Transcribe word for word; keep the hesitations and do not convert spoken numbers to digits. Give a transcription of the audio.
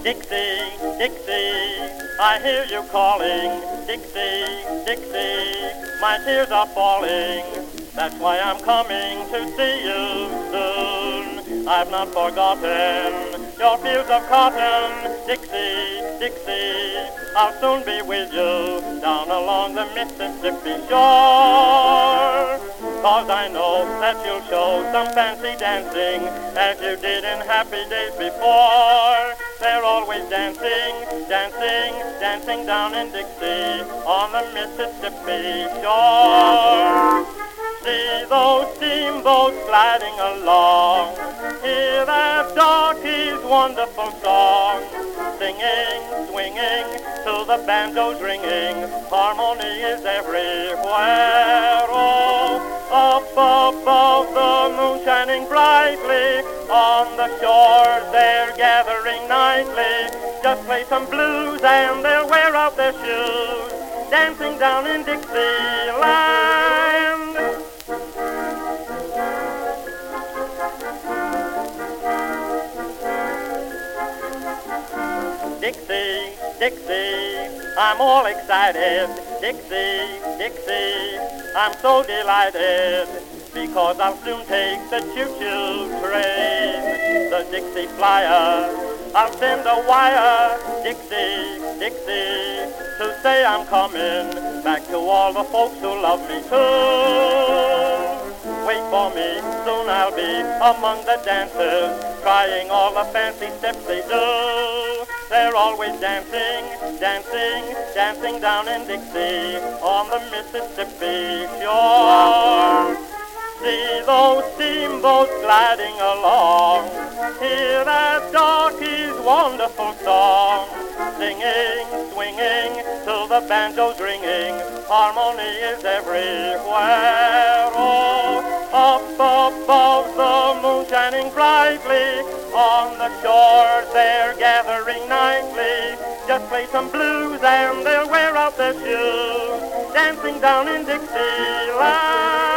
Dixie, Dixie, I hear you calling. Dixie, Dixie, my tears are falling. That's why I'm coming to see you soon. I've not forgotten your fields of cotton. Dixie, Dixie, I'll soon be with you down along the Mississippi shore. 'Cause I know that you'll show some fancy dancing as you did in happy days before. They're always dancing, dancing, dancing down in Dixie on the Mississippi shore. See those steamboats gliding along, hear that darkey's wonderful song, singing, swinging, till the banjo's ringing, harmony is everywhere. Oh, up above the moon shining brightly, on the shores they're gathering nightly, just play some blues and they'll wear out their shoes, dancing down in Dixieland. Dixie, Dixie, I'm all excited. Dixie, Dixie, I'm so delighted, because I'll soon take the choo-choo train, the Dixie Flyer. I'll send a wire, Dixie, Dixie, to say I'm coming back to all the folks who love me too. Wait for me, soon I'll be among the dancers, trying all the fancy steps they do. They're always dancing, dancing, dancing down in Dixie on the Mississippi shore. See those steamboats gliding along, hear that darkey's wonderful song, singing, swinging, till the banjo's ringing, harmony is everywhere. Oh, up above the moon shining brightly, on the shores they're gathering nightly, just play some blues and they'll wear out their shoes, dancing down in Dixieland.